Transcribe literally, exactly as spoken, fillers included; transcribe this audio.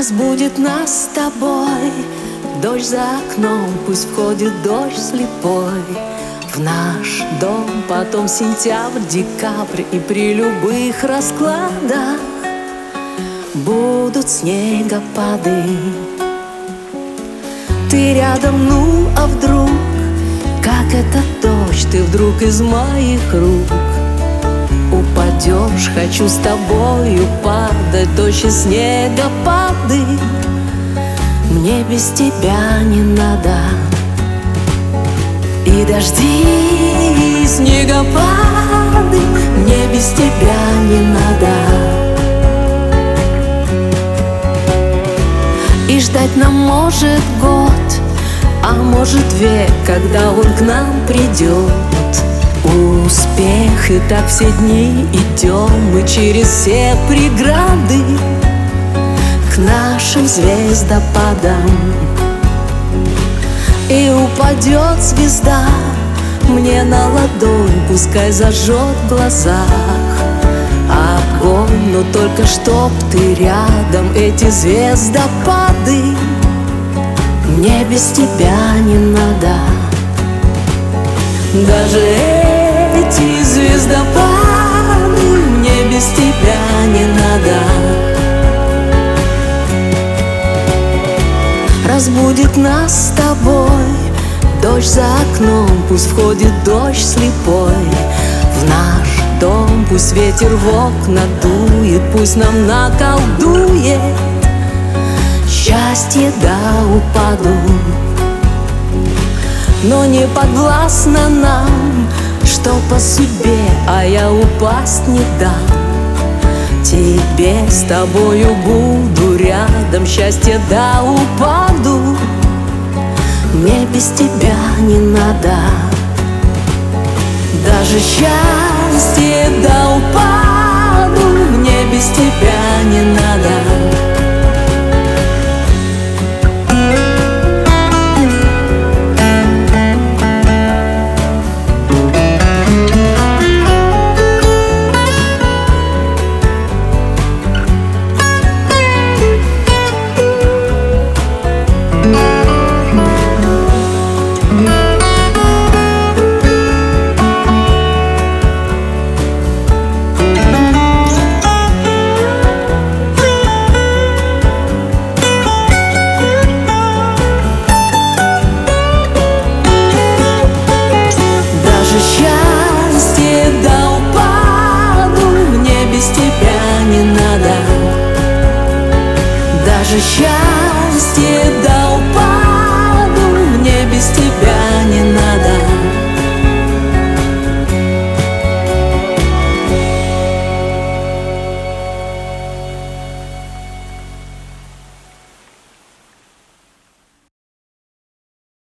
Разбудит нас с тобой дождь за окном, пусть входит дождь слепой в наш дом. Потом сентябрь, декабрь, и при любых раскладах будут снегопады. Ты рядом, ну а вдруг, как это дождь, ты вдруг из моих рук упадешь. Хочу с тобою падать, дождь и снегопады. Мне без тебя не надо. И дожди, и снегопады, мне без тебя не надо. И ждать нам может год, а может век, когда он к нам придет. Успех, и так все дни идем мы через все преграды к нашим звездопадам. И упадет звезда мне на ладонь, пускай зажжет в глазах огонь, но только чтоб ты рядом. Эти звездопады мне без тебя не надо. Даже эти звездопады мне без тебя не надо. Разбудит нас с тобой дождь за окном, пусть входит дождь слепой в наш дом. Пусть ветер в окна дует, пусть нам наколдует счастье до упаду. Но не подвластно нам, что по судьбе, а я упасть не дам. Тебе с тобою буду рядом, счастье до упаду. Мне без тебя не надо. Даже счастье до упаду мне без тебя не надо. Даже счастье